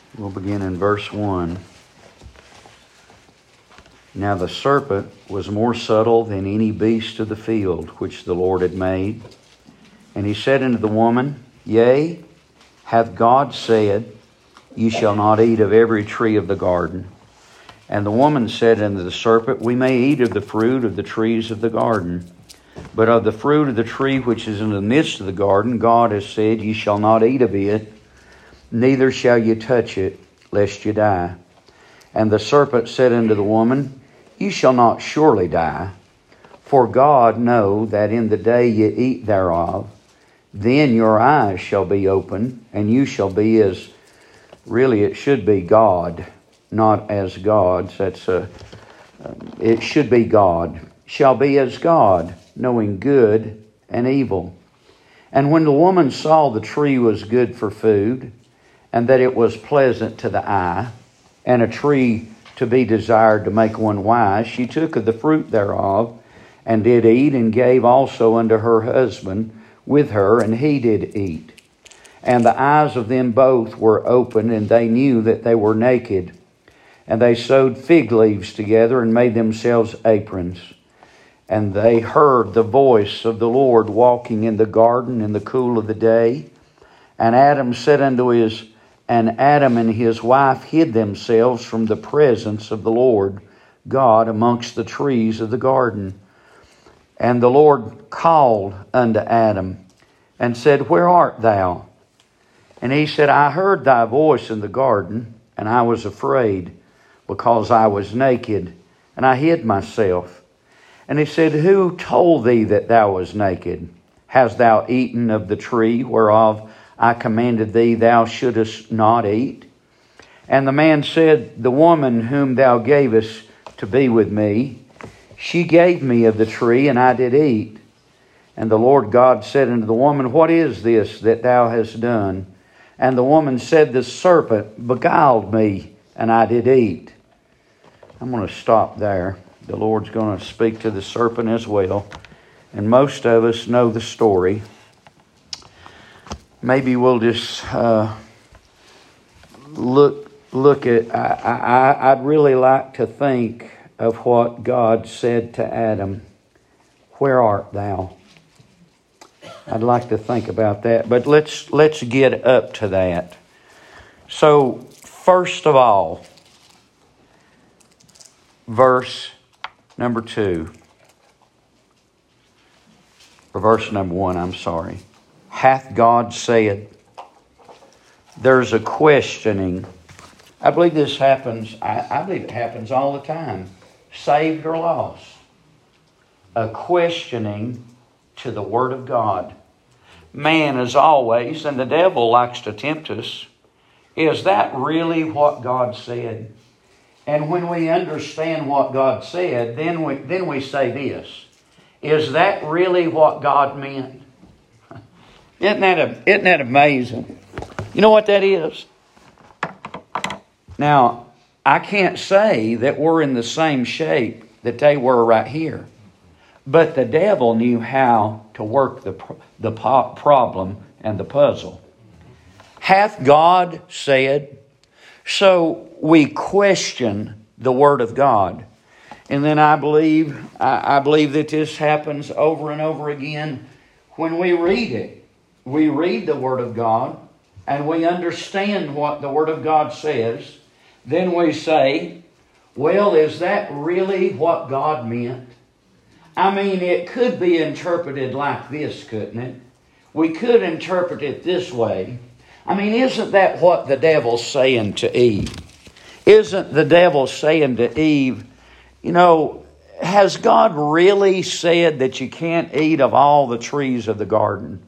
We'll begin in verse 1. Now the serpent was more subtle than any beast of the field which the Lord had made. And he said unto the woman, Yea, hath God said, Ye shall not eat of every tree of the garden? And the woman said unto the serpent, We may eat of the fruit of the trees of the garden. But of the fruit of the tree which is in the midst of the garden, God has said, Ye shall not eat of it, neither shall ye touch it, lest ye die. And the serpent said unto the woman, Ye shall not surely die, for God know that in the day ye eat thereof, then your eyes shall be opened, and you shall be as, really it should be God, not as gods. It should be God. Shall be as God, knowing good and evil. And when the woman saw the tree was good for food, and that it was pleasant to the eye, and a tree to be desired to make one wise, she took of the fruit thereof, and did eat, and gave also unto her husband with her, and he did eat. And the eyes of them both were opened, and they knew that they were naked. And they sewed fig leaves together, and made themselves aprons. And they heard the voice of the Lord walking in the garden in the cool of the day. And Adam and his wife hid themselves from the presence of the Lord God amongst the trees of the garden. And the Lord called unto Adam and said, Where art thou? And he said, I heard thy voice in the garden, and I was afraid, because I was naked, and I hid myself. And he said, Who told thee that thou was naked? Hast thou eaten of the tree whereof I commanded thee thou shouldest not eat? And the man said, The woman whom thou gavest to be with me, she gave me of the tree, and I did eat. And the Lord God said unto the woman, What is this that thou hast done? And the woman said, The serpent beguiled me, and I did eat. I'm going to stop there. The Lord's going to speak to the serpent as well. And most of us know the story. Maybe we'll just look at... I'd really like to think of what God said to Adam. Where art thou? I'd like to think about that. But let's get up to that. So, first of all, verse number 2. Or verse number 1, I'm sorry. Hath God said? There's a questioning. I believe this happens. I believe it happens all the time. Saved or lost. A questioning to the Word of God. Man, as always, and the devil likes to tempt us, is that really what God said? And when we understand what God said, then we say this. Is that really what God meant? Isn't that amazing? You know what that is? Now, I can't say that we're in the same shape that they were right here. But the devil knew how to work the problem and the puzzle. Hath God said? So we question the Word of God. And then I believe that this happens over and over again when we read it. We read the Word of God and we understand what the Word of God says. Then we say, well, is that really what God meant? I mean, it could be interpreted like this, couldn't it? We could interpret it this way. I mean, isn't that what the devil's saying to Eve? Isn't the devil saying to Eve, you know, has God really said that you can't eat of all the trees of the garden?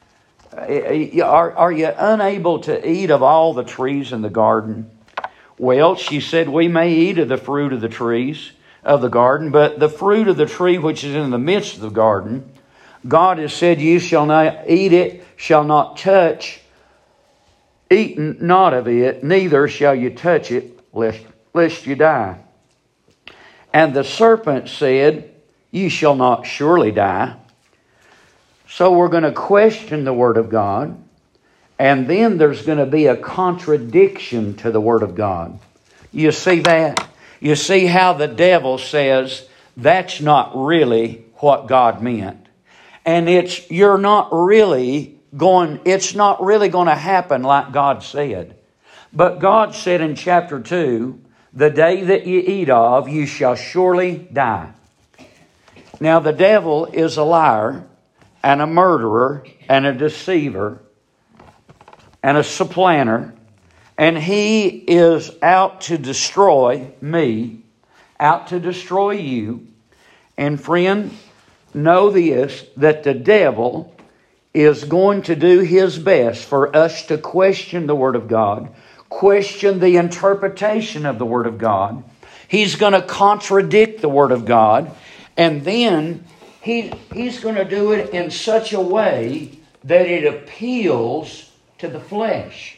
Are you unable to eat of all the trees in the garden? Well, she said, we may eat of the fruit of the trees of the garden, but the fruit of the tree which is in the midst of the garden, God has said, you shall not eat it, shall not touch, eat not of it, neither shall you touch it, lest you die. And the serpent said, you shall not surely die. So we're going to question the Word of God. And then there's going to be a contradiction to the Word of God. You see that? You see how the devil says that's not really what God meant. And it's not really going to happen like God said. But God said in chapter 2, the day that you eat of, you shall surely die. Now the devil is a liar and a murderer and a deceiver and a supplanter. And he is out to destroy me, out to destroy you. And friend, know this, that the devil is going to do his best for us to question the Word of God, question the interpretation of the Word of God. He's going to contradict the Word of God. And then he's going to do it in such a way that it appeals to the flesh.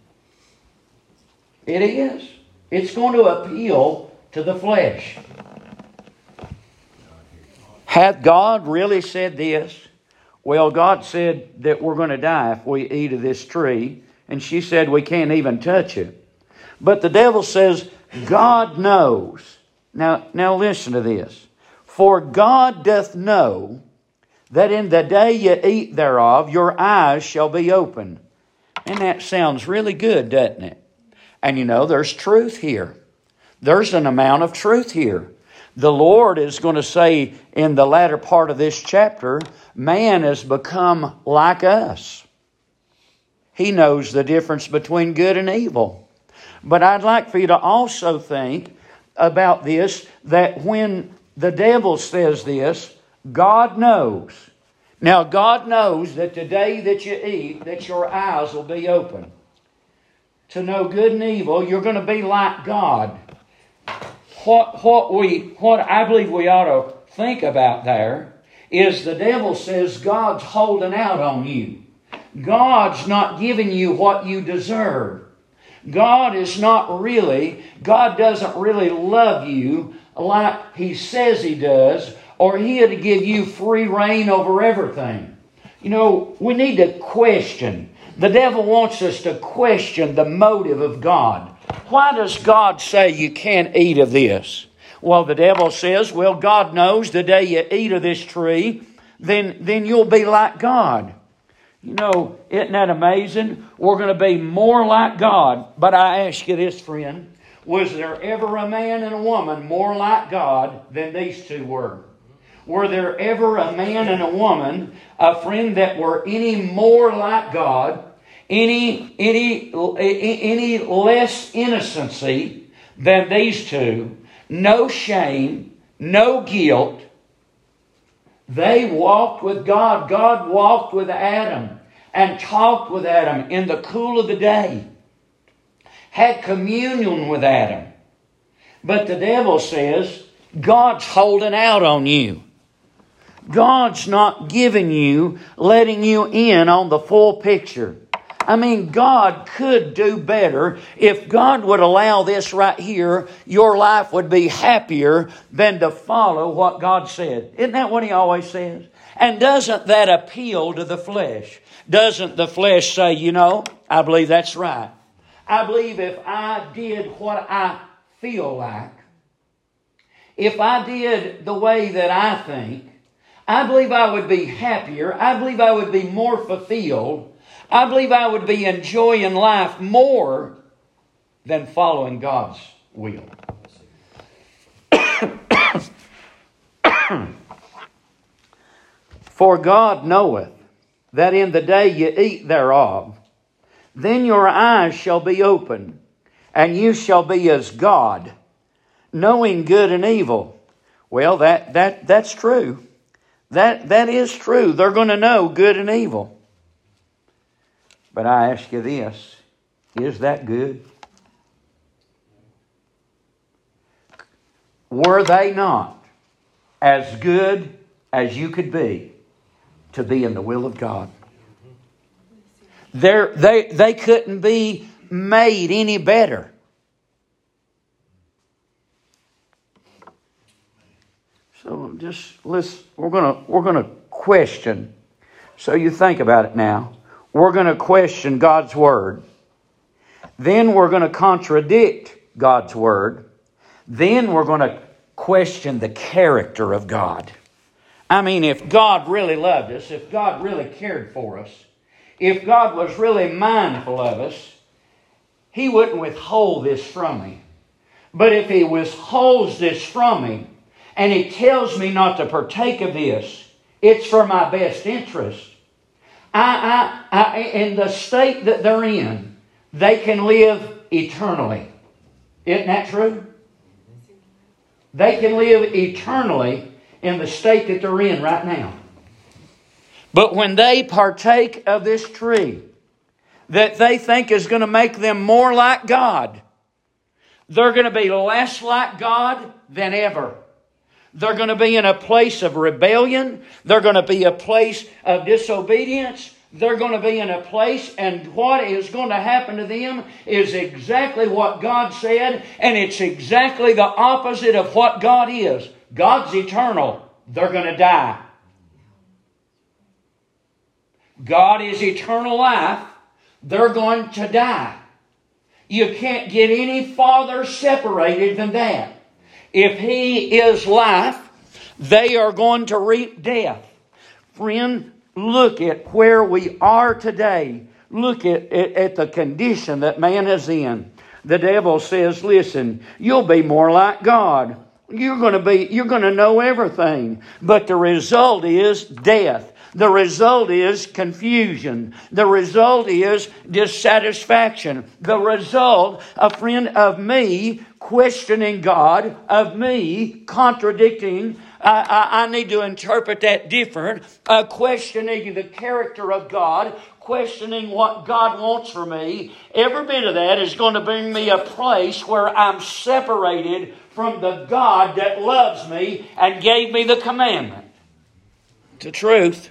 It is. It's going to appeal to the flesh. Hath God really said this? Well, God said that we're going to die if we eat of this tree. And she said we can't even touch it. But the devil says, God knows. Now listen to this. For God doth know that in the day you eat thereof, your eyes shall be opened. And that sounds really good, doesn't it? And you know, there's truth here. There's an amount of truth here. The Lord is going to say in the latter part of this chapter, man has become like us. He knows the difference between good and evil. But I'd like for you to also think about this, that when the devil says this, God knows. Now, God knows that the day that you eat, that your eyes will be open. To know good and evil, you're going to be like God. What I believe we ought to think about there is the devil says God's holding out on you. God's not giving you what you deserve. God doesn't really love you like He says He does, or He'd give you free reign over everything. You know, we need to question. The devil wants us to question the motive of God. Why does God say you can't eat of this? Well, the devil says, well, God knows the day you eat of this tree, then you'll be like God. You know, isn't that amazing? We're going to be more like God. But I ask you this, friend. Was there ever a man and a woman more like God than these two were? Were there ever a man and a woman, a friend, that were any more like God, any less innocency than these two? No shame, no guilt. They walked with God. God walked with Adam and talked with Adam in the cool of the day. Had communion with Adam. But the devil says, God's holding out on you. God's not giving you, letting you in on the full picture. I mean, God could do better. If God would allow this right here, your life would be happier than to follow what God said. Isn't that what He always says? And doesn't that appeal to the flesh? Doesn't the flesh say, you know, I believe that's right. I believe if I did what I feel like, if I did the way that I think, I believe I would be happier. I believe I would be more fulfilled. I believe I would be enjoying life more than following God's will. For God knoweth that in the day you eat thereof, then your eyes shall be opened, and you shall be as God, knowing good and evil. Well, that's true. That is true. They're going to know good and evil. But I ask you this, is that good? Were they not as good as you could be to be in the will of God? They couldn't be made any better. So we're going to question. So you think about it now. we're going to question God's Word. Then we're going to contradict God's Word. Then we're going to question the character of God. I mean, if God really loved us, if God really cared for us, if God was really mindful of us, He wouldn't withhold this from me. But if He withholds this from me, and He tells me not to partake of this, it's for my best interest. In the state that they're in, they can live eternally. Isn't that true? They can live eternally in the state that they're in right now. But when they partake of this tree that they think is going to make them more like God, they're going to be less like God than ever. They're going to be in a place of rebellion. They're going to be a place of disobedience. They're going to be in a place, and what is going to happen to them is exactly what God said, and it's exactly the opposite of what God is. God's eternal. They're going to die. God is eternal life. They're going to die. You can't get any farther separated than that. If He is life, they are going to reap death. Friend, look at where we are today. Look at the condition that man is in. The devil says, listen, you'll be more like God. You're going to know everything. But the result is death. The result is confusion. The result is dissatisfaction. The result, a friend, of me questioning God, of me contradicting. I need to interpret that different. Questioning the character of God, questioning what God wants for me. Every bit of that is going to bring me a place where I'm separated from the God that loves me and gave me the commandment. It's the truth.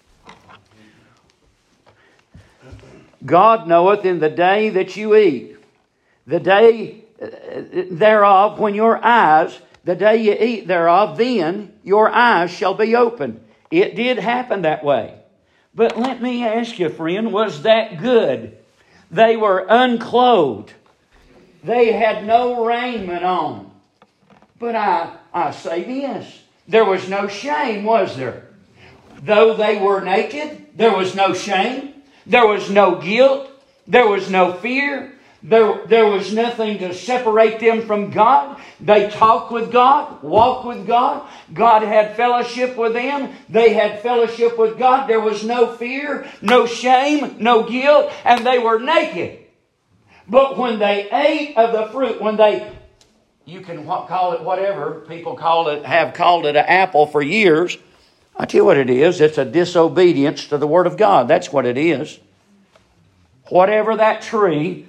God knoweth in the day that you eat, the day thereof when your eyes, the day you eat thereof, then your eyes shall be opened. It did happen that way. But let me ask you, friend, was that good? They were unclothed. They had no raiment on. But I say this, there was no shame, was there? Though they were naked, there was no shame. There was no guilt. There was no fear. There was nothing to separate them from God. They talked with God, walked with God. God had fellowship with them. They had fellowship with God. There was no fear, no shame, no guilt, and they were naked. But when they ate of the fruit, you can call it whatever, people have called it an apple for years. I tell you what it is. It's a disobedience to the Word of God. That's what it is. Whatever that tree,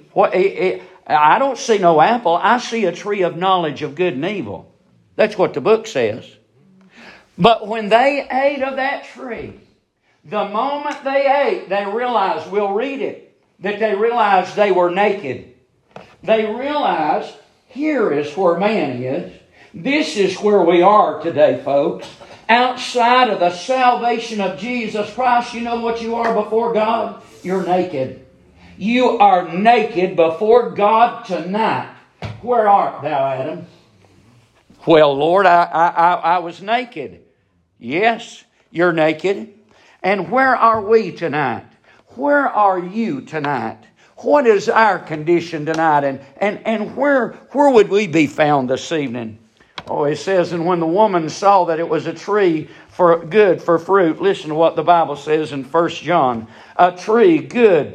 I don't see no apple. I see a tree of knowledge of good and evil. That's what the book says. But when they ate of that tree, the moment they ate, they realized, we'll read it, that they realized they were naked. They realized, here is where man is. This is where we are today, folks. Outside of the salvation of Jesus Christ, you know what you are before God? You're naked. You are naked before God tonight. Where art thou, Adam? Well, Lord, I was naked. Yes, you're naked. And where are we tonight? Where are you tonight? What is our condition tonight? And where would we be found this evening? Oh, it says, and when the woman saw that it was a tree good for fruit, listen to what the Bible says in 1 John. A tree good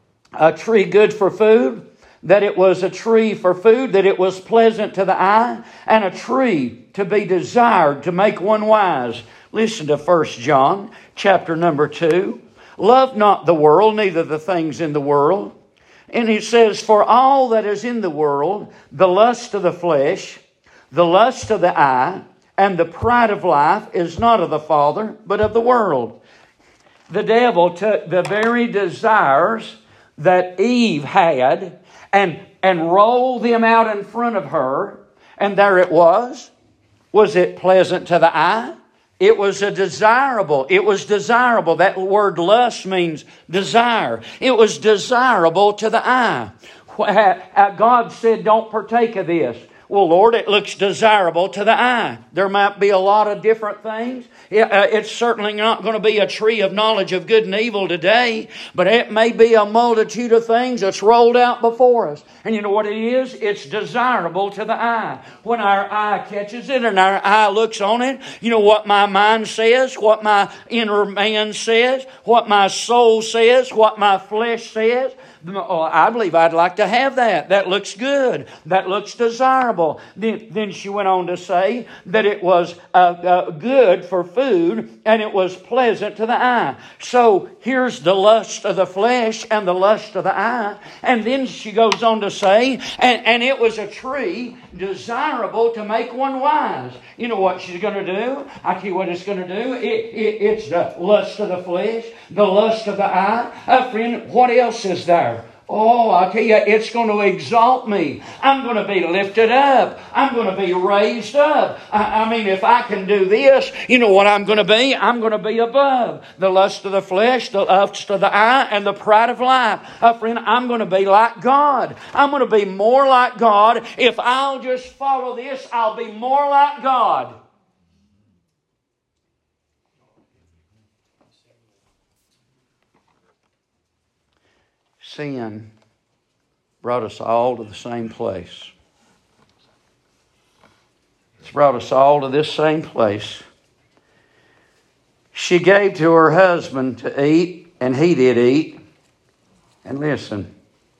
for food, that it was a tree for food, that it was pleasant to the eye, and a tree to be desired to make one wise. Listen to 1 John, chapter number 2. Love not the world, neither the things in the world. And he says, for all that is in the world, the lust of the flesh, the lust of the eye, and the pride of life is not of the Father, but of the world. The devil took the very desires that Eve had and rolled them out in front of her. And there it was. Was it pleasant to the eye? It was a desirable. It was desirable. That word lust means desire. It was desirable to the eye. God said, don't partake of this. Well, Lord, it looks desirable to the eye. There might be a lot of different things. It's certainly not going to be a tree of knowledge of good and evil today, but it may be a multitude of things that's rolled out before us. And you know what it is? It's desirable to the eye. When our eye catches it and our eye looks on it, you know what my mind says, what my inner man says, what my soul says, what my flesh says. I believe I'd like to have that. That looks good. That looks desirable. Then she went on to say that it was good for food and it was pleasant to the eye. So here's the lust of the flesh and the lust of the eye. And then she goes on to say, and it was a tree desirable to make one wise. You know what she's going to do? I tell you what it's going to do. It's the lust of the flesh, the lust of the eye. Friend, what else is there? Oh, I'll tell you, it's going to exalt me. I'm going to be lifted up. I'm going to be raised up. I mean, if I can do this, you know what I'm going to be? I'm going to be above the lust of the flesh, the lust of the eye, and the pride of life. Friend, I'm going to be like God. I'm going to be more like God. If I'll just follow this, I'll be more like God. Sin brought us all to the same place. It's brought us all to this same place. She gave to her husband to eat, and he did eat. And listen,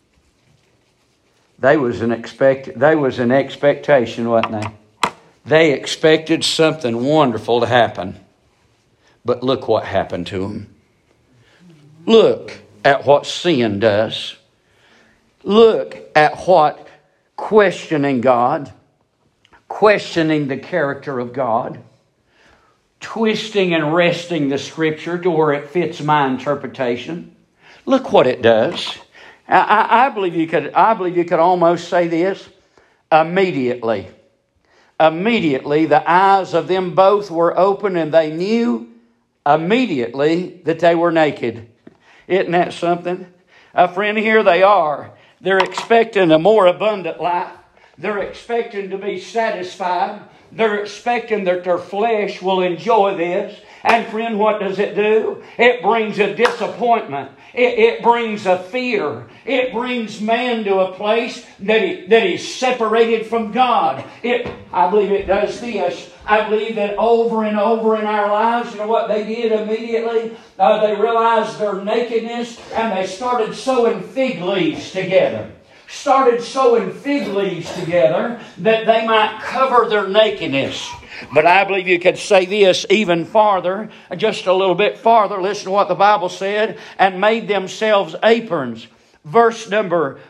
there was an expectation, wasn't they? They expected something wonderful to happen. But look what happened to them. Look at what sin does. Look at what questioning God, questioning the character of God, twisting and wresting the Scripture to where it fits my interpretation. Look what it does. I believe you could almost say this. Immediately, the eyes of them both were open, and they knew immediately that they were naked. Isn't that something? Friend, here they are. They're expecting a more abundant life. They're expecting to be satisfied. They're expecting that their flesh will enjoy this. And friend, what does it do? It brings a disappointment. It brings a fear. It brings man to a place that he's separated from God. I believe it does this. I believe that over and over in our lives, you know what they did immediately? They realized their nakedness and they started sewing fig leaves together. Started sewing fig leaves together that they might cover their nakedness. But I believe you could say this even farther, just a little bit farther. Listen to what the Bible said. And made themselves aprons. Verse number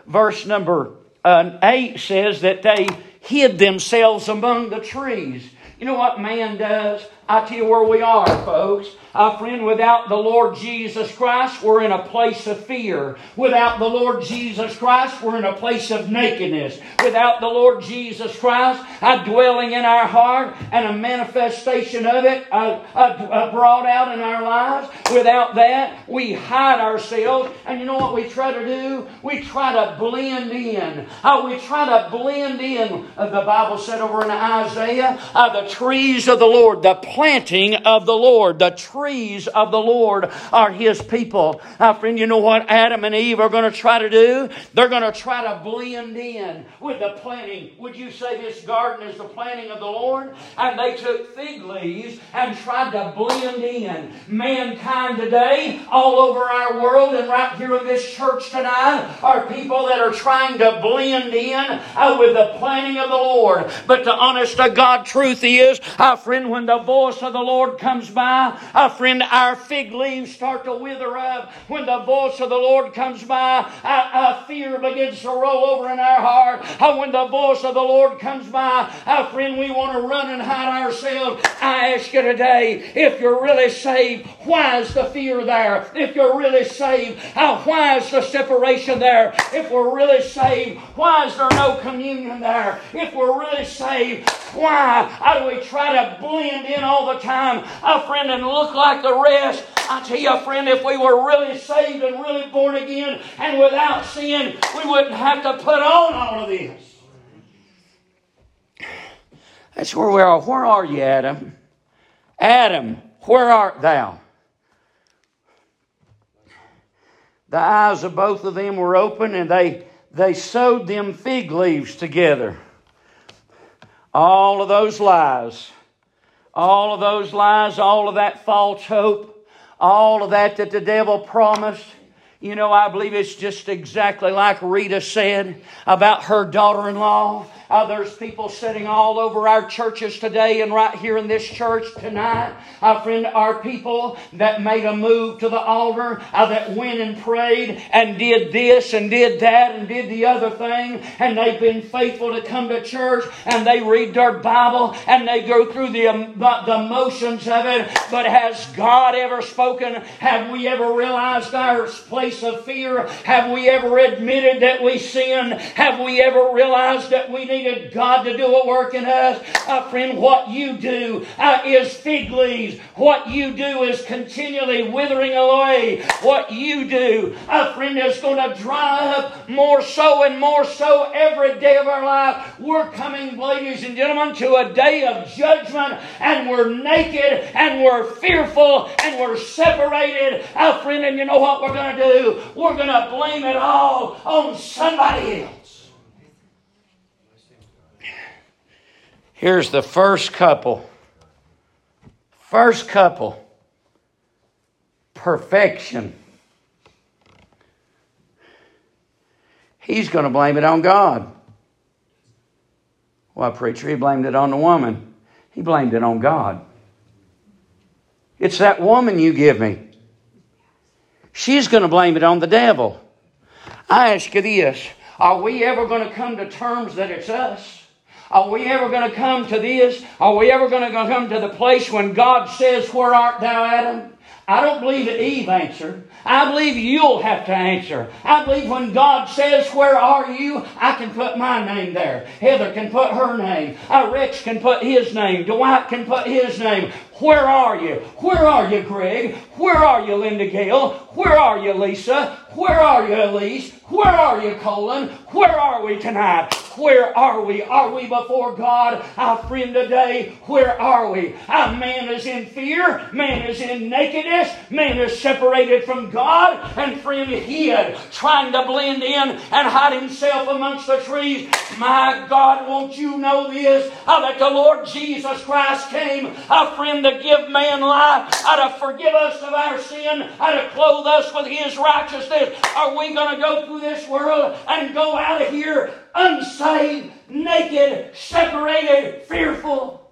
8 says that they hid themselves among the trees. You know what man does? I tell you where we are, folks. Friend, without the Lord Jesus Christ, we're in a place of fear. Without the Lord Jesus Christ, we're in a place of nakedness. Without the Lord Jesus Christ, a dwelling in our heart and a manifestation of it brought out in our lives. Without that, we hide ourselves. And you know what we try to do? We try to blend in. We try to blend in. The Bible said over in Isaiah, the trees of the Lord, the planting of the Lord, the trees of the Lord are His people. Friend, you know what Adam and Eve are going to try to do? They're going to try to blend in with the planting. Would you say this garden is the planting of the Lord? And they took fig leaves and tried to blend in. Mankind today, all over our world and right here in this church tonight, are people that are trying to blend in with the planting of the Lord. But the honest to God truth is, friend, when the voice of the Lord comes by, friend, our fig leaves start to wither up. When the voice of the Lord comes by, fear begins to roll over in our heart. When the voice of the Lord comes by, friend, we want to run and hide ourselves. I ask you today, if you're really saved, why is the fear there? If you're really saved, why is the separation there? If we're really saved, why is there no communion there? If we're really saved, why do we try to blend in all the time, friend, and look like the rest. I tell you, friend, if we were really saved and really born again and without sin, we wouldn't have to put on all of this. That's where we are. Where are you, Adam? Adam, where art thou? The eyes of both of them were open, and they sewed them fig leaves together. All of those lies, all of that false hope, all of that the devil promised. You know, I believe it's just exactly like Rita said about her daughter-in-law. There's people sitting all over our churches today and right here in this church tonight. Friend, are people that made a move to the altar, that went and prayed and did this and did that and did the other thing. And they've been faithful to come to church and they read their Bible and they go through the motions of it. But has God ever spoken? Have we ever realized our place of fear? Have we ever admitted that we sinned? Have we ever realized that we needed God to do a work in us? Friend, what you do is fig leaves. What you do is continually withering away. What you do, friend, is going to dry up more so and more so every day of our life. We're coming, ladies and gentlemen, to a day of judgment, and we're naked and we're fearful and we're separated. Friend, and you know what we're going to do? We're going to blame it all on somebody else. Here's the first couple. Perfection. He's going to blame it on God. Well, preacher, he blamed it on the woman. He blamed it on God. It's that woman you give me. She's going to blame it on the devil. I ask you this. Are we ever going to come to terms that it's us? Are we ever going to come to this? Are we ever going to come to the place when God says, "Where art thou, Adam?" I don't believe that Eve answered. I believe you'll have to answer. I believe when God says, "Where are you?" I can put my name there. Heather can put her name. Rex can put his name. Dwight can put his name. Where are you? Where are you, Greg? Where are you, Linda Gale? Where are you, Lisa? Where are you, Elise? Where are you, Colin? Where are we tonight? Where are we? Are we before God? Our friend today, where are we? Our man is in fear. Man is in nakedness. Man is separated from God. And friend, hid, trying to blend in and hide himself amongst the trees. My God, won't you know this? That the Lord Jesus Christ came, our friend, to give man life, to forgive us of our sin, to clothe us with His righteousness. Are we going to go through this world and go out of here unsaved, naked, separated, fearful?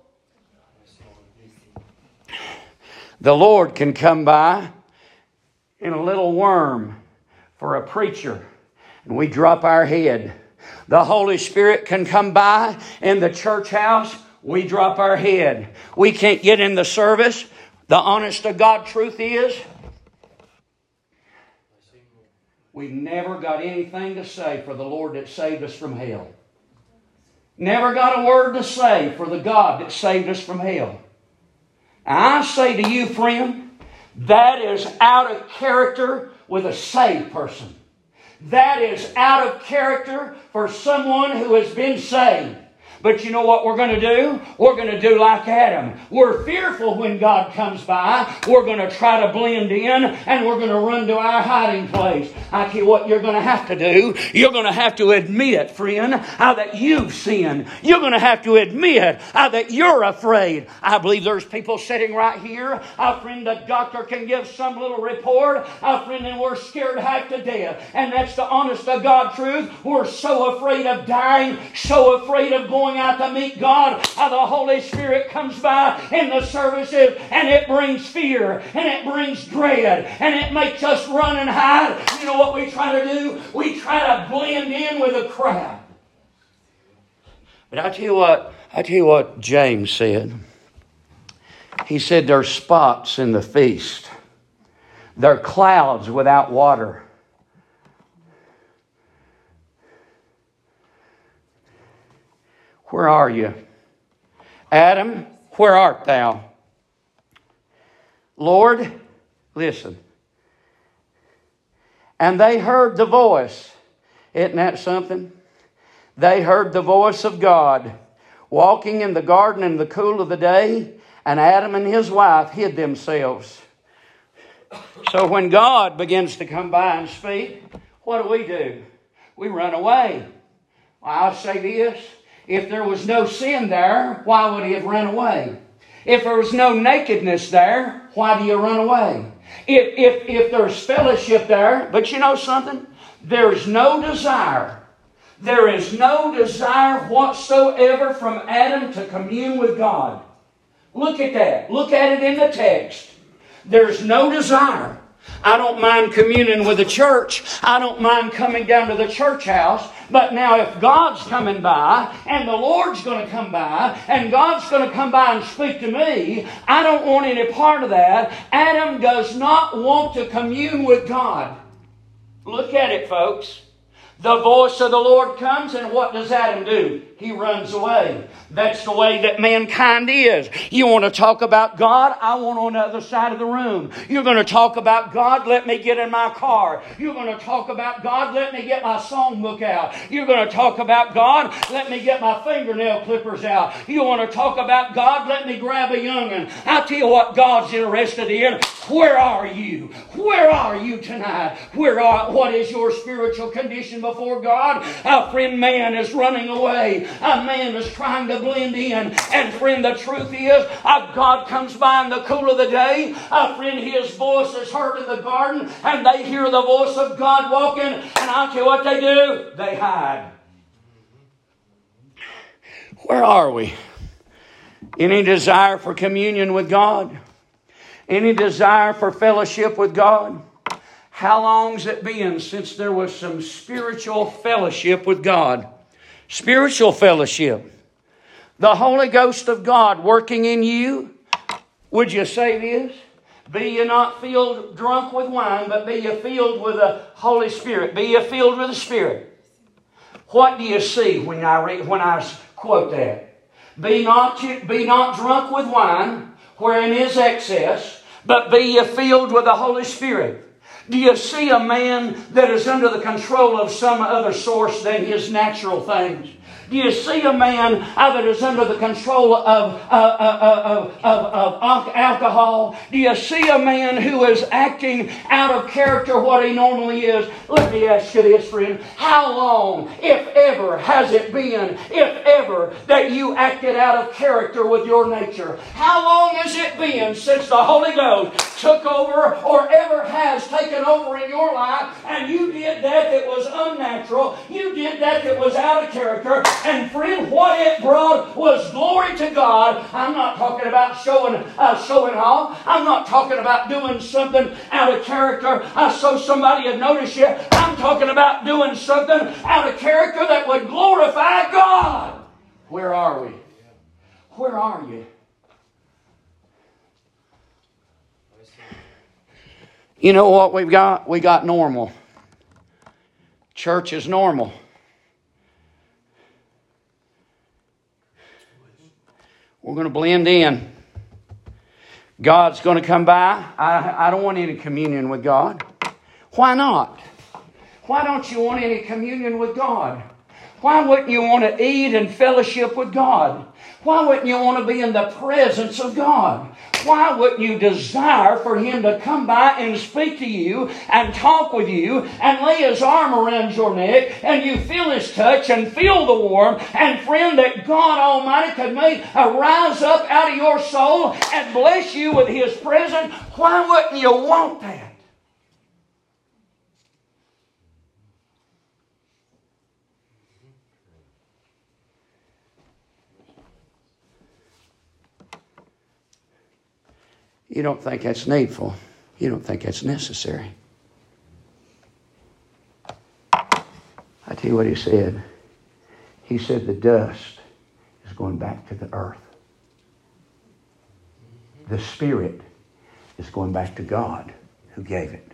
The Lord can come by in a little worm for a preacher, and we drop our head. The Holy Spirit can come by in the church house. We drop our head. We can't get in the service. The honest to God truth is, we've never got anything to say for the Lord that saved us from hell. Never got a word to say for the God that saved us from hell. I say to you, friend, that is out of character with a saved person. That is out of character for someone who has been saved. But you know what we're going to do? We're going to do like Adam. We're fearful when God comes by. We're going to try to blend in, and we're going to run to our hiding place. I tell you what you're going to have to do. You're going to have to admit, friend, that you've sinned. You're going to have to admit that you're afraid. I believe there's people sitting right here. Friend, the doctor can give some little report. Friend, and we're scared half to death. And that's the honest to God truth. We're so afraid of dying, so afraid of going out to meet God. The Holy Spirit comes by in the services, and it brings fear, and it brings dread, and it makes us run and hide. You know what we try to do? We try to blend in with the crowd. But I tell you what James said. He said there's spots in the feast. There are clouds without water. Where are you? Adam, where art thou? Lord, listen. And they heard the voice. Isn't that something? They heard the voice of God walking in the garden in the cool of the day, and Adam and his wife hid themselves. So when God begins to come by and speak, what do? We run away. Well, I'll say this. If there was no sin there, why would he have run away? If there was no nakedness there, why do you run away? If there's fellowship there, but you know something? There's no desire. There is no desire whatsoever from Adam to commune with God. Look at that. Look at it in the text. There's no desire. I don't mind communing with the church. I don't mind coming down to the church house. But now if God's coming by and the Lord's going to come by and God's going to come by and speak to me, I don't want any part of that. Adam does not want to commune with God. Look at it, folks. The voice of the Lord comes, and what does Adam do? He runs away. That's the way that mankind is. You want to talk about God? I want on the other side of the room. You're going to talk about God? Let me get in my car. You're going to talk about God? Let me get my songbook out. You're going to talk about God? Let me get my fingernail clippers out. You want to talk about God? Let me grab a young'un. I'll tell you what God's interested in. Where are you? Where are you tonight? What is your spiritual condition before God? Friend, man is running away. A man is trying to blend in. And friend, the truth is, God comes by in the cool of the day. Friend, his voice is heard in the garden, and they hear the voice of God walking. And I'll tell you what they do. They hide. Where are we? Any desire for communion with God? Any desire for fellowship with God? How long's it been since there was some spiritual fellowship with God? Spiritual fellowship. The Holy Ghost of God working in you. Would you say this? Be ye not filled drunk with wine, but be ye filled with the Holy Spirit. Be ye filled with the Spirit. What do you see when I quote that? Be not drunk with wine, wherein is excess, but be ye filled with the Holy Spirit. Do you see a man that is under the control of some other source than his natural things? Do you see a man that is under the control of alcohol? Do you see a man who is acting out of character what he normally is? Let me ask you this, friend. How long, if ever, has it been, if ever, that you acted out of character with your nature? How long has it been since the Holy Ghost took over or ever has taken over in your life and you did that was unnatural? You did that was out of character. And friend, what it brought was glory to God. I'm not talking about showing off. I'm not talking about doing something out of character so somebody would notice you. I'm talking about doing something out of character that would glorify God. Where are we? Where are you? You know what we've got? We got normal. Church is normal. We're going to blend in. God's going to come by. I don't want any communion with God. Why not? Why don't you want any communion with God? Why wouldn't you want to eat and fellowship with God? Why wouldn't you want to be in the presence of God? Why wouldn't you desire for Him to come by and speak to you and talk with you and lay His arm around your neck and you feel His touch and feel the warmth, and friend, that God Almighty could make rise up out of your soul and bless you with His presence? Why wouldn't you want that? You don't think that's needful. You don't think that's necessary. I tell you what He said. He said the dust is going back to the earth. The Spirit is going back to God who gave it.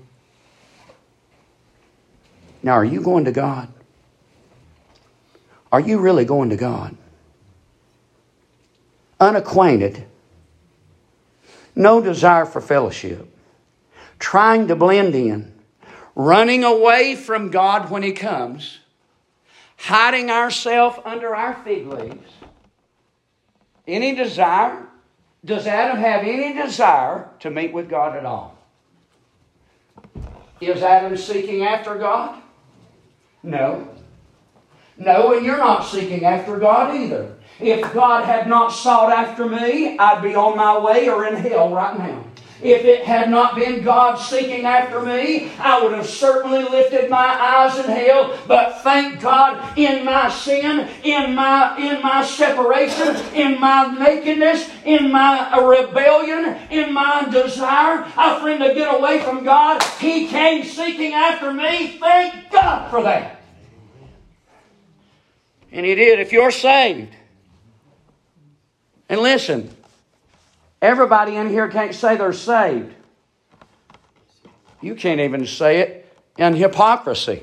Now, are you going to God? Are you really going to God? Unacquainted. no desire for fellowship, trying to blend in, running away from God when He comes, hiding ourselves under our fig leaves. Any desire? Does Adam have any desire to meet with God at all? Is Adam seeking after God? No. No, and you're not seeking after God either. If God had not sought after me, I'd be on my way or in hell right now. If it had not been God seeking after me, I would have certainly lifted my eyes in hell. But thank God, in my sin, in my separation, in my nakedness, in my rebellion, in my desire, friend, to get away from God, He came seeking after me. Thank God for that. And He did. If you're saved, and listen, everybody in here can't say they're saved. You can't even say it in hypocrisy.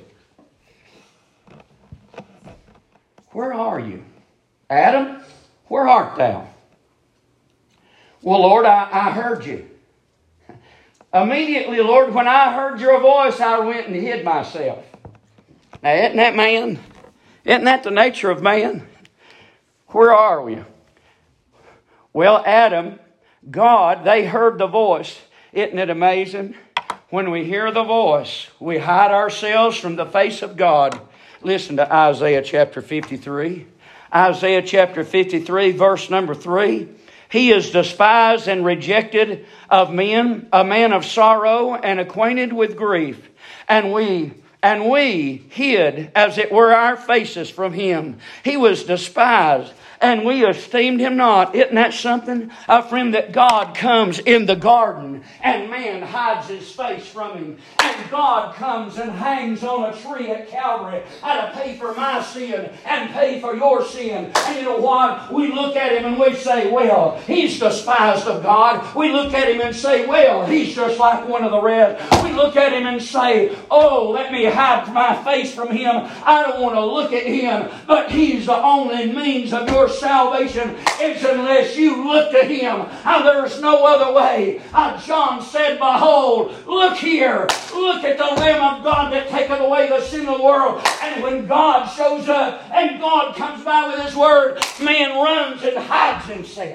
Where are you? Adam, where art thou? Well, Lord, I heard you. Immediately, Lord, when I heard your voice, I went and hid myself. Now, isn't that man? Isn't that the nature of man? Where are we? Well, Adam, God, they heard the voice. Isn't it amazing? When we hear the voice, we hide ourselves from the face of God. Listen to Isaiah chapter 53. Isaiah chapter 53, verse number 3. He is despised and rejected of men, a man of sorrow and acquainted with grief. And we hid, as it were, our faces from Him. He was despised, and we esteemed Him not. Isn't that something? A friend, that God comes in the garden and man hides his face from Him. And God comes and hangs on a tree at Calvary to pay for my sin and pay for your sin. And you know what? We look at Him and we say, well, He's despised of God. We look at Him and say, well, He's just like one of the rest. We look at Him and say, oh, let me hide my face from Him. I don't want to look at Him. But He's the only means of your salvation, is unless you look to Him. There's no other way. John said, behold, look here. Look at the Lamb of God that taketh away the sin of the world. And when God shows up and God comes by with His Word, man runs and hides himself.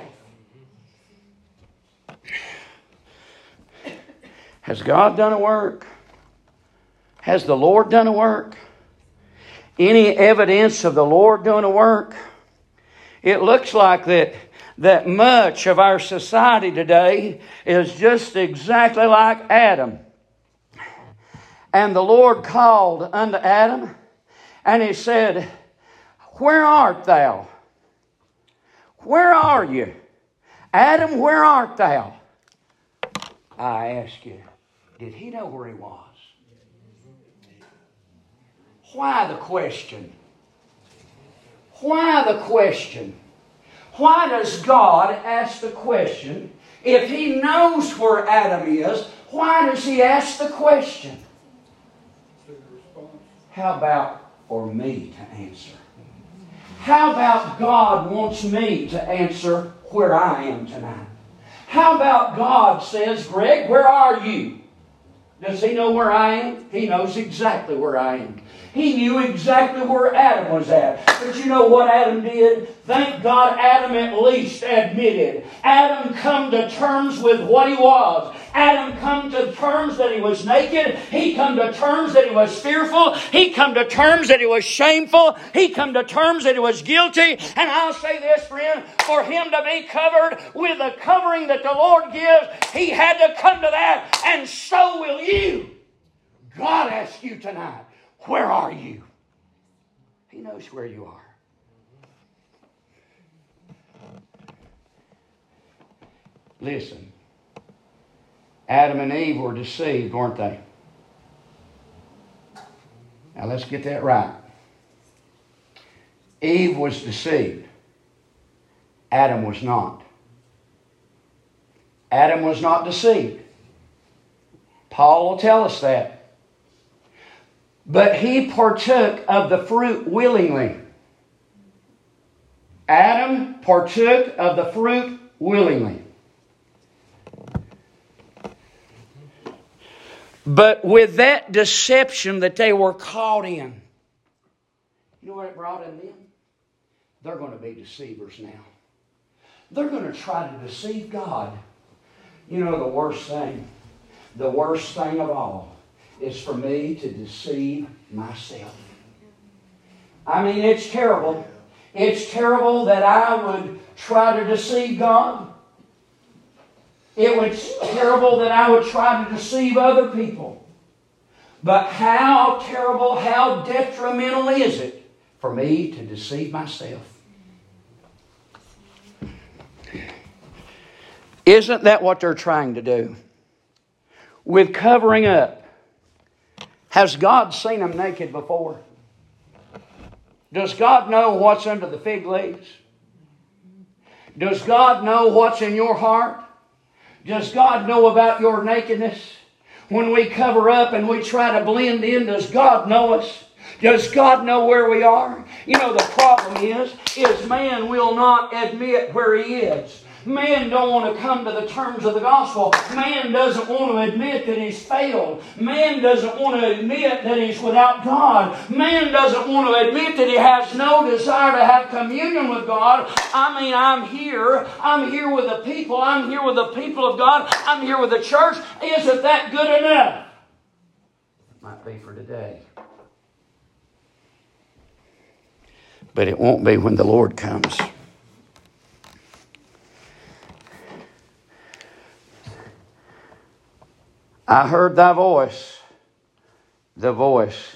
Has God done a work? Has the Lord done a work? Any evidence of the Lord doing a work? It looks like that much of our society today is just exactly like Adam. And the Lord called unto Adam, and He said, where art thou? Where are you? Adam, where art thou? I ask you, did He know where he was? Why the question? Why the question? Why does God ask the question? If He knows where Adam is, why does He ask the question? How about for me to answer? How about God wants me to answer where I am tonight? How about God says, Greg, where are you? Does He know where I am? He knows exactly where I am. He knew exactly where Adam was at. But you know what Adam did? Thank God Adam at least admitted. Adam come to terms with what he was. Adam come to terms that he was naked. He come to terms that he was fearful. He come to terms that he was shameful. He come to terms that he was guilty. And I'll say this, friend, for him to be covered with the covering that the Lord gives, he had to come to that. And so will you. God asks you tonight, where are you? He knows where you are. Listen, Adam and Eve were deceived, weren't they? Now let's get that right. Eve was deceived. Adam was not. Adam was not deceived. Paul will tell us that. But he partook of the fruit willingly. Adam partook of the fruit willingly. But with that deception that they were caught in, you know what it brought in them? They're going to be deceivers now. They're going to try to deceive God. You know the worst thing of all is for me to deceive myself. I mean, it's terrible. It's terrible that I would try to deceive God. It was terrible that I would try to deceive other people. But how terrible, how detrimental is it for me to deceive myself? Isn't that what they're trying to do? With covering up. Has God seen them naked before? Does God know what's under the fig leaves? Does God know what's in your heart? Does God know about your nakedness? When we cover up and we try to blend in, does God know us? Does God know where we are? You know, the problem is man will not admit where he is. Man don't want to come to the terms of the gospel. Man doesn't want to admit that he's failed. Man doesn't want to admit that he's without God. Man doesn't want to admit that he has no desire to have communion with God. I mean, I'm here. I'm here with the people. I'm here with the people of God. I'm here with the church. Isn't that good enough? Might be for today. But it won't be when the Lord comes. I heard thy voice, the voice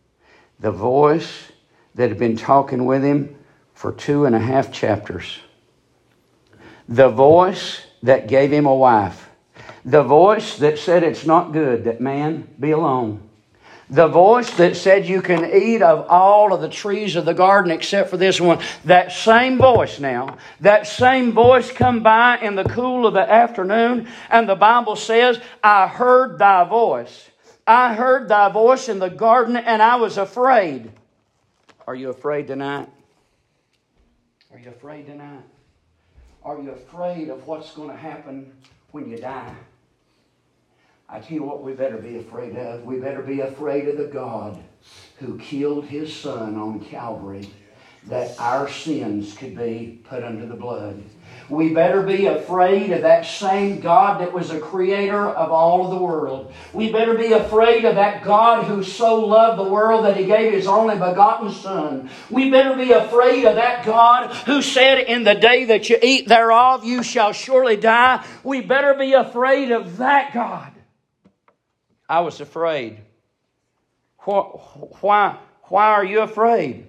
that had been talking with him for 2.5 chapters. The voice that gave him a wife. The voice that said it's not good that man be alone. The voice that said you can eat of all of the trees of the garden except for this one. That same voice now. That same voice come by in the cool of the afternoon. And the Bible says, I heard thy voice. I heard thy voice in the garden and I was afraid. Are you afraid tonight? Are you afraid tonight? Are you afraid of what's going to happen when you die? I tell you what we better be afraid of. We better be afraid of the God who killed His Son on Calvary that our sins could be put under the blood. We better be afraid of that same God that was the creator of all of the world. We better be afraid of that God who so loved the world that He gave His only begotten Son. We better be afraid of that God who said, in the day that you eat thereof, you shall surely die. We better be afraid of that God. I was afraid. Why are you afraid?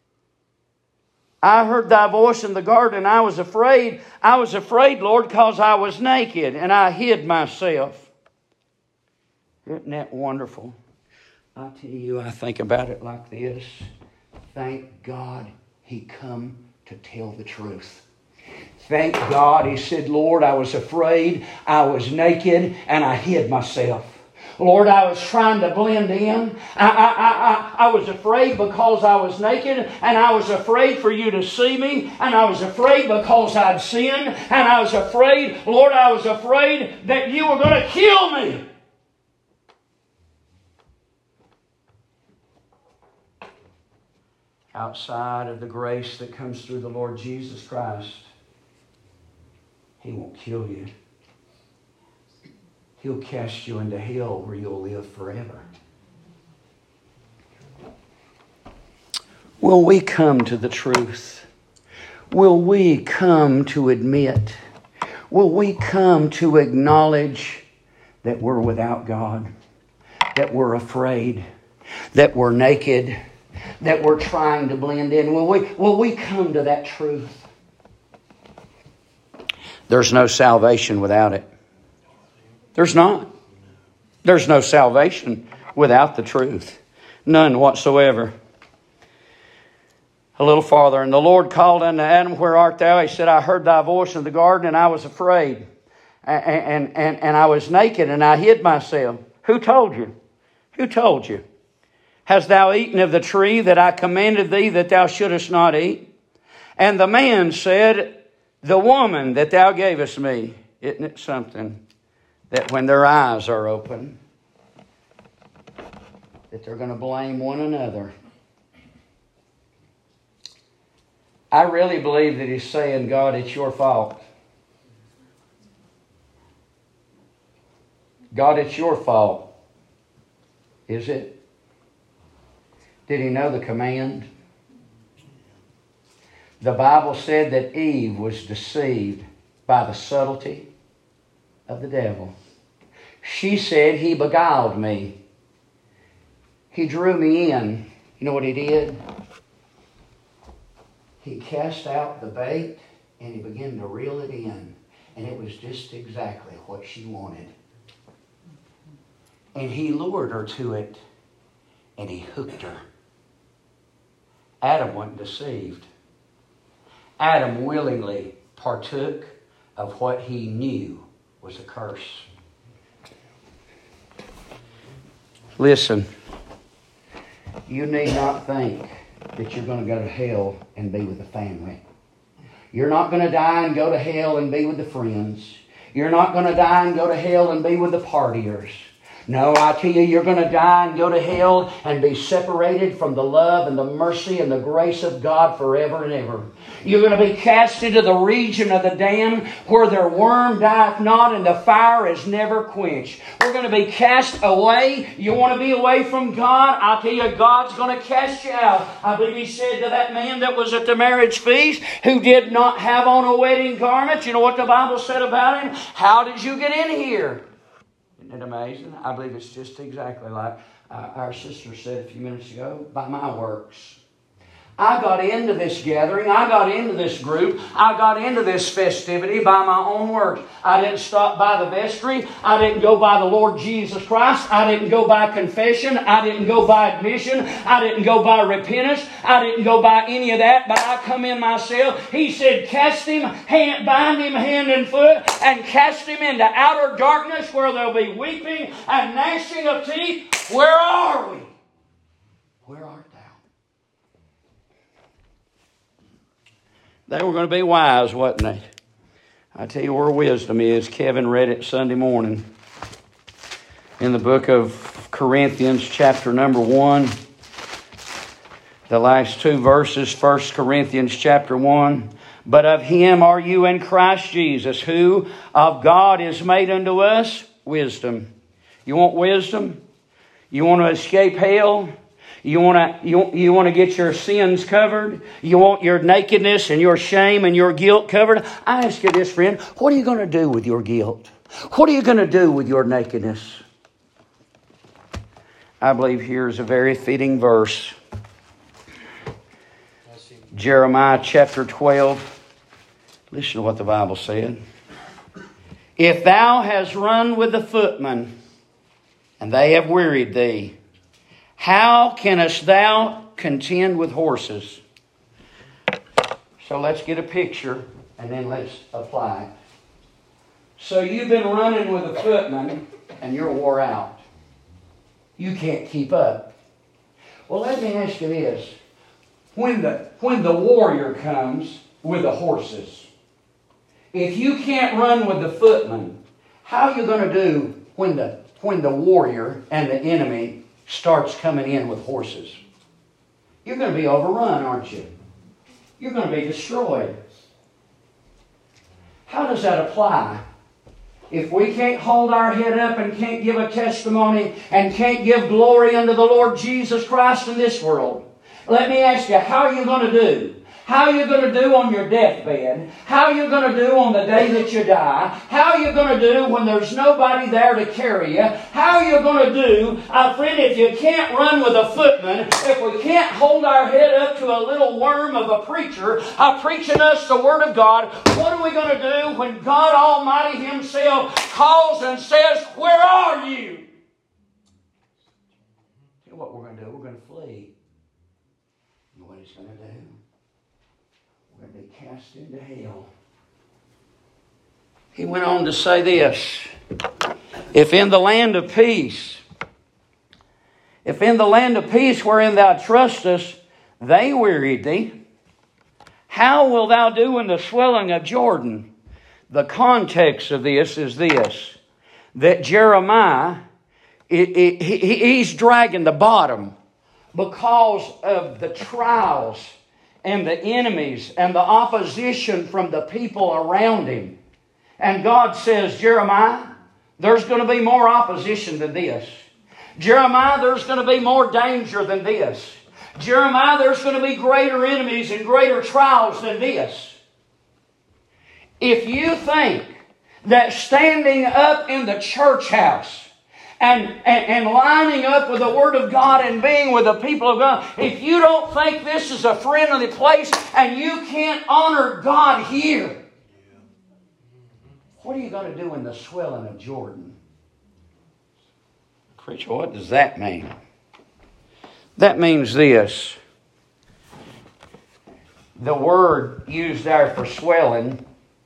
I heard thy voice in the garden. I was afraid. I was afraid, Lord, because I was naked and I hid myself. Isn't that wonderful? I tell you, I think about it like this. Thank God He come to tell the truth. Thank God He said, Lord, I was afraid. I was naked and I hid myself. Lord, I was trying to blend in. I was afraid because I was naked, and I was afraid for you to see me, and I was afraid because I'd sinned, and I was afraid, Lord, I was afraid that you were going to kill me. Outside of the grace that comes through the Lord Jesus Christ, He won't kill you. He'll cast you into hell where you'll live forever. Will we come to the truth? Will we come to admit? Will we come to acknowledge that we're without God? That we're afraid? That we're naked? That we're trying to blend in? Will we come to that truth? There's no salvation without it. There's not. There's no salvation without the truth. None whatsoever. A little farther. And the Lord called unto Adam, where art thou? He said, I heard thy voice in the garden, and I was afraid. And I was naked, and I hid myself. Who told you? Who told you? Hast thou eaten of the tree that I commanded thee that thou shouldest not eat? And the man said, the woman that thou gavest me. Isn't it something? That when their eyes are open, that they're going to blame one another. I really believe that he's saying, God, it's your fault. God, it's your fault. Is it? Did he know the command? The Bible said that Eve was deceived by the subtlety of the devil. She said, he beguiled me. He drew me in. You know what he did? He cast out the bait and he began to reel it in. And it was just exactly what she wanted. And he lured her to it and he hooked her. Adam wasn't deceived. Adam willingly partook of what he knew was a curse. Listen, you need not think that you're going to go to hell and be with the family. You're not going to die and go to hell and be with the friends. You're not going to die and go to hell and be with the partiers. No, I tell you, you're going to die and go to hell and be separated from the love and the mercy and the grace of God forever and ever. You're going to be cast into the region of the damned where their worm dieth not and the fire is never quenched. We're going to be cast away. You want to be away from God? I tell you, God's going to cast you out. I believe He said to that man that was at the marriage feast who did not have on a wedding garment, you know what the Bible said about him? How did you get in here? Isn't it amazing? I believe it's just exactly like our sister said a few minutes ago, by my works. I got into this gathering, I got into this group, I got into this festivity by my own works. I didn't stop by the vestry, I didn't go by the Lord Jesus Christ, I didn't go by confession, I didn't go by admission, I didn't go by repentance, I didn't go by any of that, but I come in myself. He said, cast him, bind him hand and foot, and cast him into outer darkness where there'll be weeping and gnashing of teeth. Where are we? Where art thou? They were going to be wise, wasn't they? I tell you where wisdom is. Kevin read it Sunday morning in the book of Corinthians, chapter number 1. The last two verses, 1 Corinthians chapter 1. But of Him are you in Christ Jesus, who of God is made unto us wisdom. You want wisdom? You want to escape hell? You want to get your sins covered? You want your nakedness and your shame and your guilt covered? I ask you this, friend. What are you going to do with your guilt? What are you going to do with your nakedness? I believe here is a very fitting verse. Jeremiah chapter 12. Listen to what the Bible said. If thou hast run with the footmen, and they have wearied thee, how canst thou contend with horses? So let's get a picture and then let's apply it. So you've been running with a footman and you're wore out. You can't keep up. Well, let me ask you this. When the warrior comes with the horses, if you can't run with the footman, how are you going to do when the warrior and the enemy starts coming in with horses? You're going to be overrun, aren't you? You're going to be destroyed. How does that apply? If we can't hold our head up and can't give a testimony and can't give glory unto the Lord Jesus Christ in this world, let me ask you, how are you going to do? How are you going to do on your deathbed? How are you going to do on the day that you die? How are you going to do when there's nobody there to carry you? How are you going to do, friend, if you can't run with a footman, if we can't hold our head up to a little worm of a preacher preaching us the Word of God, what are we going to do when God Almighty Himself calls and says, where are you? You know what we're going to do? We're going to flee. You know what He's going to do? We're going to be cast into hell. He went on to say this. If in the land of peace wherein thou trustest, they wearied thee, how wilt thou do in the swelling of Jordan? The context of this is this, that Jeremiah He's dragging the bottom because of the trials and the enemies and the opposition from the people around him. And God says, Jeremiah, there's going to be more opposition than this. Jeremiah, there's going to be more danger than this. Jeremiah, there's going to be greater enemies and greater trials than this. If you think that standing up in the church house and lining up with the Word of God and being with the people of God, if you don't think this is a friendly place and you can't honor God here, what are you going to do in the swelling of Jordan? Preacher, what does that mean? That means this. The word used there for swelling,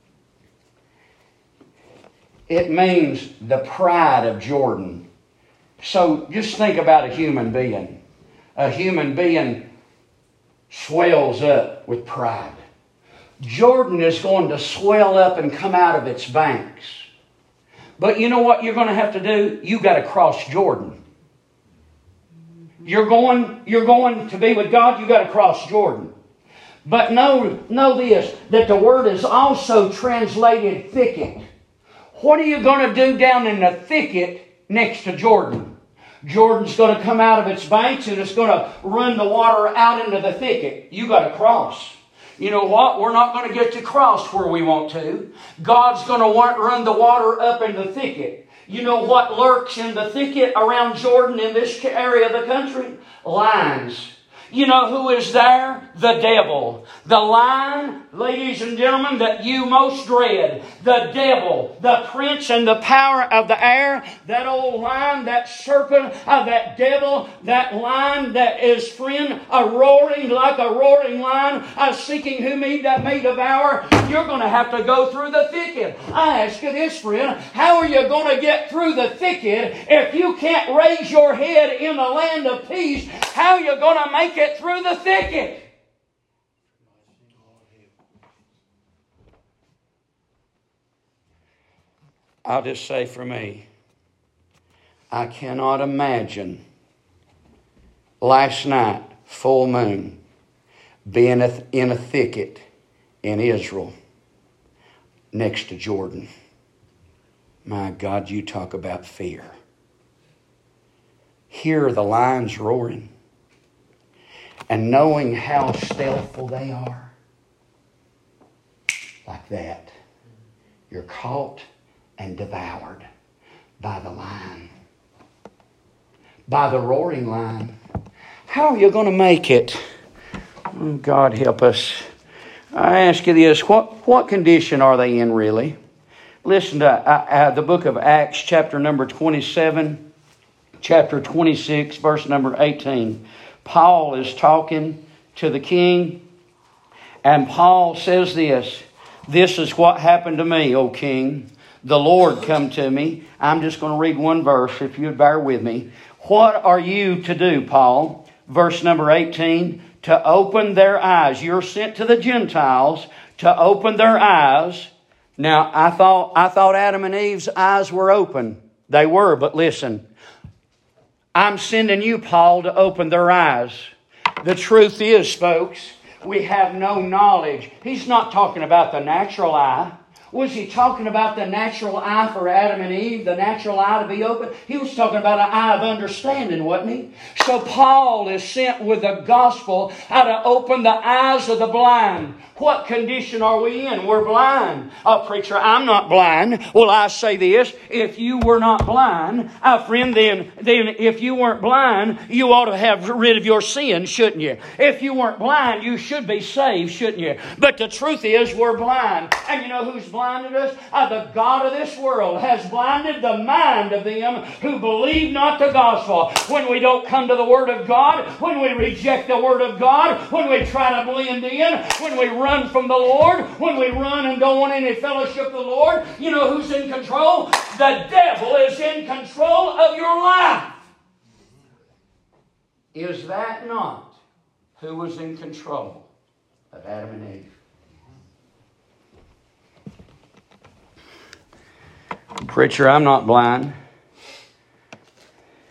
it means the pride of Jordan. So just think about a human being. A human being swells up with pride. Jordan is going to swell up and come out of its banks. But you know what you're going to have to do? You've got to cross Jordan. You're going to be with God, you've got to cross Jordan. But know this, that the word is also translated thicket. What are you going to do down in the thicket next to Jordan? Jordan's going to come out of its banks and it's going to run the water out into the thicket. You've got to cross. You know what? We're not going to get to cross where we want to. God's going to run the water up in the thicket. You know what lurks in the thicket around Jordan in this area of the country? Lions. You know who is there? The devil. The lion, ladies and gentlemen, that you most dread. The devil, the prince and the power of the air. That old lion, that serpent, that devil, that lion that is friend, roaring like a roaring lion, seeking whom he that may devour. You're going to have to go through the thicket. I ask you this, friend, how are you going to get through the thicket if you can't raise your head in the land of peace? How are you going to make it through the thicket? I'll just say for me, I cannot imagine last night, full moon, being in a thicket in Israel next to Jordan. My God, you talk about fear. Hear the lions roaring. And knowing how stealthful they are. Like that. You're caught and devoured by the lion. By the roaring lion. How are you going to make it? Oh, God help us. I ask you this. What condition are they in really? Listen to the book of Acts chapter number 27. Chapter 26 verse number 18. Paul is talking to the king, and Paul says this. This is what happened to me, O king. The Lord come to me. I'm just going to read one verse, if you'd bear with me. What are you to do, Paul? Verse number 18. To open their eyes. You're sent to the Gentiles to open their eyes. Now, I thought Adam and Eve's eyes were open. They were, but listen. I'm sending you, Paul, to open their eyes. The truth is, folks, we have no knowledge. He's not talking about the natural eye. Was he talking about the natural eye for Adam and Eve, the natural eye to be open? He was talking about an eye of understanding, wasn't he? So Paul is sent with the gospel how to open the eyes of the blind. What condition are we in? We're blind. Oh, preacher, I'm not blind. Well, I say this. If you were not blind, friend, then if you weren't blind, you ought to have rid of your sin, shouldn't you? If you weren't blind, you should be saved, shouldn't you? But the truth is, we're blind. And you know who's blinded us? The God of this world has blinded the mind of them who believe not the gospel. When we don't come to the Word of God, when we reject the Word of God, when we try to blend in, when we run from the Lord, when we run and don't want any fellowship with the Lord, you know who's in control? The devil is in control of your life. Is that not who was in control of Adam and Eve? Preacher, I'm not blind.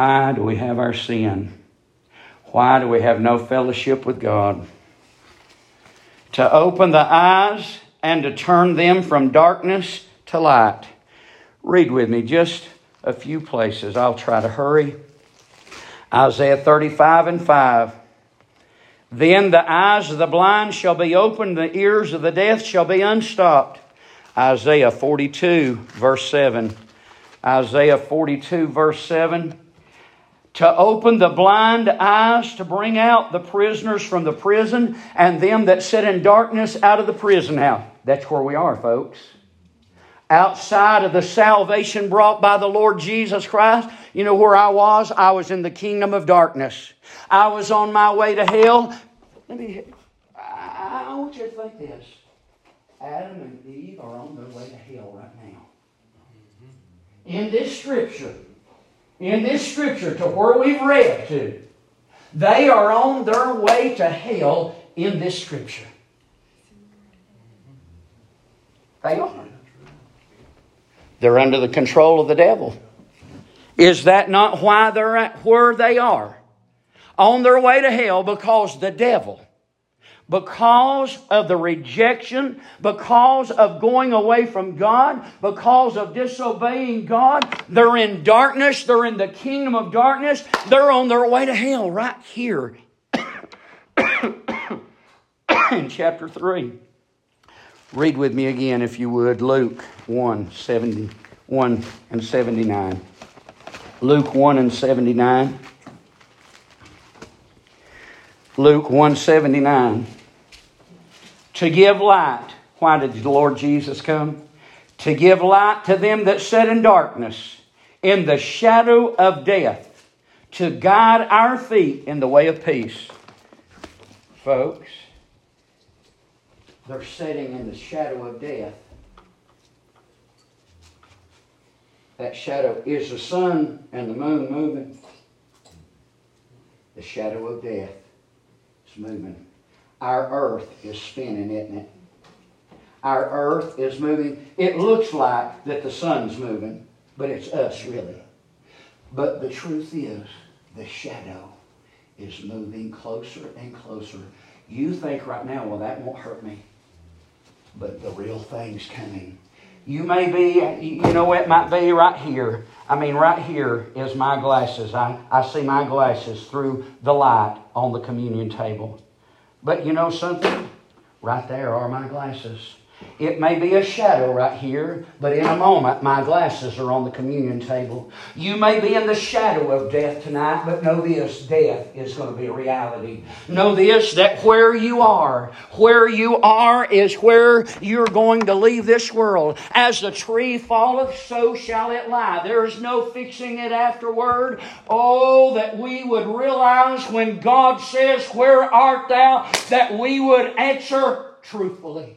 Why do we have our sin? Why do we have no fellowship with God? To open the eyes and to turn them from darkness to light. Read with me just a few places. I'll try to hurry. Isaiah 35:5. Then the eyes of the blind shall be opened, the ears of the deaf shall be unstopped. Isaiah 42, verse 7. Isaiah 42, verse 7. To open the blind eyes, to bring out the prisoners from the prison, and them that sit in darkness out of the prison house. That's where we are, folks. Outside of the salvation brought by the Lord Jesus Christ, you know where I was? I was in the kingdom of darkness. I was on my way to hell. I want you to think this. Adam and Eve are on their way to hell right now. In this scripture, to where we've read to, they are on their way to hell in this scripture. They are. They're under the control of the devil. Is that not why they're at where they are? On their way to hell because the devil, because of the rejection, because of going away from God, because of disobeying God, they're in darkness, they're in the kingdom of darkness, they're on their way to hell right here in chapter 3. Read with me again, if you would, Luke 1:71 and 79. Luke 1 and 79. Luke 1:79. To give light. Why did the Lord Jesus come? To give light to them that sit in darkness, in the shadow of death, to guide our feet in the way of peace. Folks, they're sitting in the shadow of death. That shadow, is the sun and the moon moving? The shadow of death is moving. Our earth is spinning, isn't it? Our earth is moving. It looks like that the sun's moving, but it's us really. But the truth is, the shadow is moving closer and closer. You think right now, well, that won't hurt me. But the real thing's coming. You may be, you know, it might be right here. I mean, right here is my glasses. I see my glasses through the light on the communion table. But you know something? Right there are my glasses. It may be a shadow right here, but in a moment my glasses are on the communion table. You may be in the shadow of death tonight, but know this, death is going to be a reality. Know this, that where you are is where you're going to leave this world. As the tree falleth, so shall it lie. There is no fixing it afterward. Oh, that we would realize when God says, where art thou? That we would answer truthfully.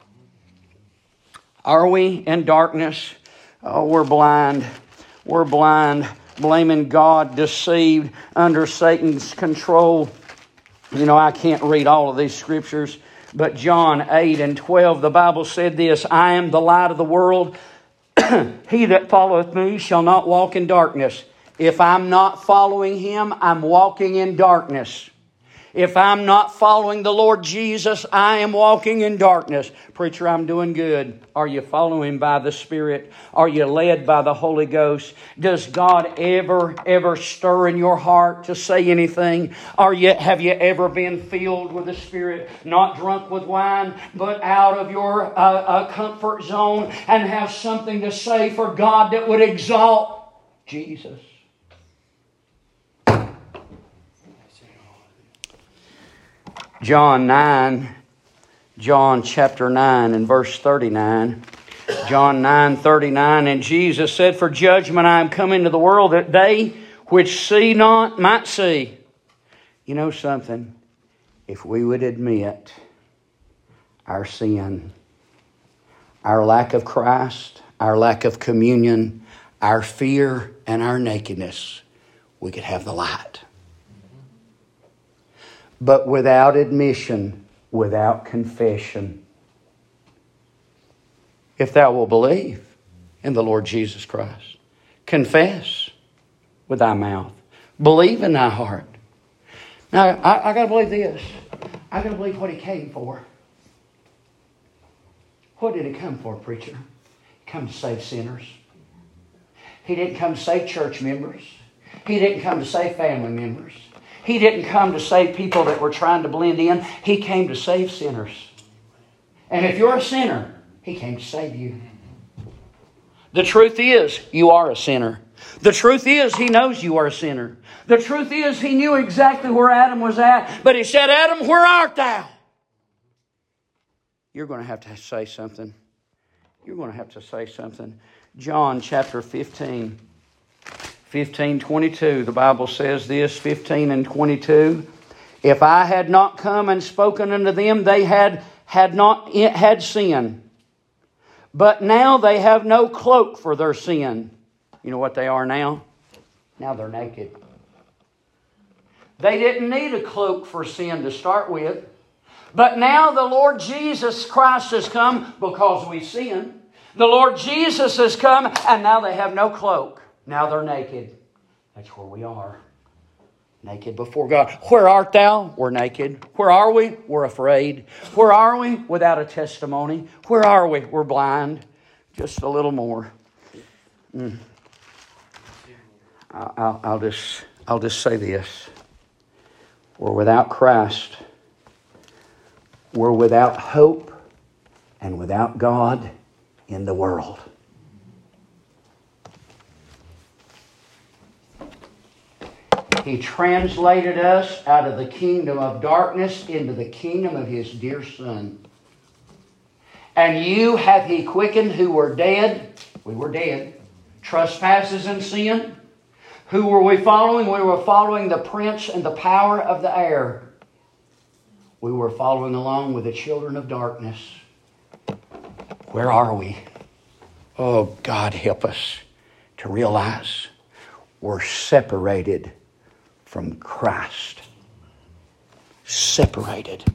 Are we in darkness? Oh, we're blind. We're blind, blaming God, deceived, under Satan's control. You know, I can't read all of these scriptures, but John 8 and 12, the Bible said this, I am the light of the world. He that followeth me shall not walk in darkness. If I'm not following Him, I'm walking in darkness. If I'm not following the Lord Jesus, I am walking in darkness. Preacher, I'm doing good. Are you following by the Spirit? Are you led by the Holy Ghost? Does God ever stir in your heart to say anything? Have you ever been filled with the Spirit? Not drunk with wine, but out of your comfort zone and have something to say for God that would exalt Jesus. John chapter 9 and verse 39. John 9:39, and Jesus said, for judgment I am come into the world, that they which see not might see. You know something? If we would admit our sin, our lack of Christ, our lack of communion, our fear, and our nakedness, we could have the light. But without admission, without confession, if thou wilt believe in the Lord Jesus Christ, confess with thy mouth, believe in thy heart. Now, I got to believe this. I got to believe what He came for. What did He come for, preacher? He came to save sinners. He didn't come to save church members. He didn't come to save family members. He didn't come to save people that were trying to blend in. He came to save sinners. And if you're a sinner, He came to save you. The truth is, you are a sinner. The truth is, He knows you are a sinner. The truth is, He knew exactly where Adam was at. But He said, Adam, where art thou? You're going to have to say something. You're going to have to say something. John chapter 15. 15:22. The Bible says this, 15 and 22. If I had not come and spoken unto them, they had not had sin. But now they have no cloak for their sin. You know what they are now? Now they're naked. They didn't need a cloak for sin to start with. But now the Lord Jesus Christ has come because we sin. The Lord Jesus has come and now they have no cloak. Now they're naked. That's where we are. Naked before God. Where art thou? We're naked. Where are we? We're afraid. Where are we? Without a testimony. Where are we? We're blind. Just a little more. I'll just say this. We're without Christ. We're without hope and without God in the world. He translated us out of the kingdom of darkness into the kingdom of His dear Son. And you hath He quickened who were dead. We were dead. Trespasses and sin. Who were we following? We were following the prince and the power of the air. We were following along with the children of darkness. Where are we? Oh, God help us to realize we're separated from Christ. Separated.